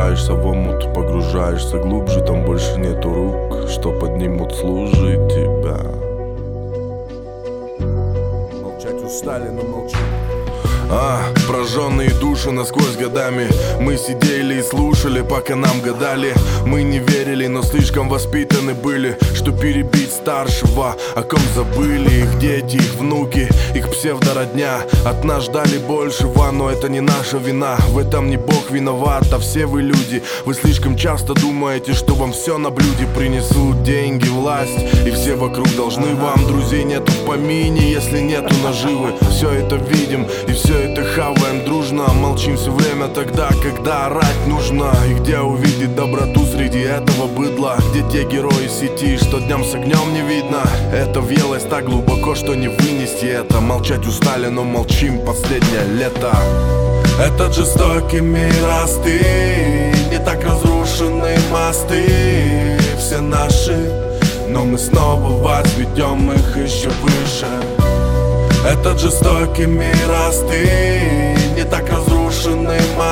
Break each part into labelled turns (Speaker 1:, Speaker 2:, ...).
Speaker 1: Опускаешься в омут, погружаешься глубже. Там больше нету рук, что поднимут служить тебя. Молчать устали, но молчим. Прожженные души насквозь годами. Мы сидели и слушали, пока нам гадали. Мы не верили, но слишком воспитаны были, что перебить старшего, о ком забыли. Их дети, их внуки, их псевдородня от нас ждали большего, но это не наша вина. В этом не Бог виноват, а все вы люди. Вы слишком часто думаете, что вам все на блюде принесут деньги, власть, и все вокруг должны вам. Друзей нету в помине, если нету наживы. Все это видим и все это хаваем дружно. Молчим все время тогда, когда орать нужно. И где увидеть доброту среди этого быдла? Где те герои сети, что днем с огнем не видно? Это въелось так глубоко, что не вынести это. Молчать устали, но молчим последнее лето. Этот жестокий мир остынь, не так разрушены мосты все наши, но мы снова возведем их еще выше. Этот жестокий мир остынь, не так разрушены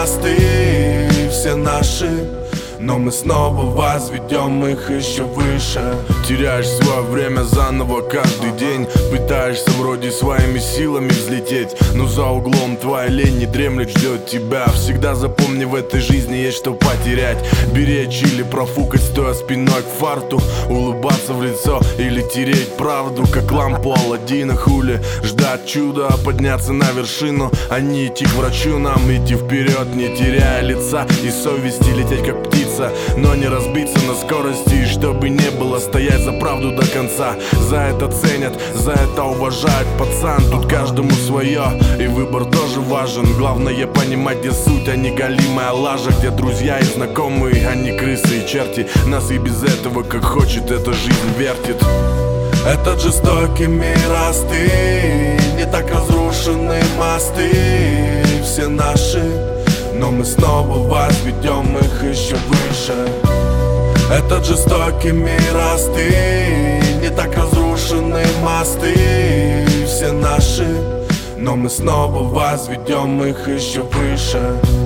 Speaker 1: мосты все наши, но мы снова возведем их еще выше. Теряешь свое время заново каждый день, пытаешься вроде своими силами взлететь, но за углом твоя лень не дремлет, ждет тебя. Всегда запомни, в этой жизни есть что потерять. Беречь или профукать, стоя спиной к фарту. Улыбаться в лицо или тереть правду, как лампу Аладдина. Хули ждать чуда, подняться на вершину, а не идти к врачу. Нам идти вперед, не теряя лица и совести, лететь как птица, но не разбиться на скорости. И чтобы не было, стоять за правду до конца. За это ценят, за это уважают, пацан. Тут каждому свое, и выбор тоже важен. Главное понимать, где суть, а не голимая лажа. Где друзья и знакомые, а не крысы и черти. Нас и без этого, как хочет, эта жизнь вертит. Этот жестокий мир остынь, не так разрушены мосты все наши, но мы снова возведем их еще выше. Этот жестокий мир остынь, не так разрушены мосты все наши, но мы снова возведем их еще выше.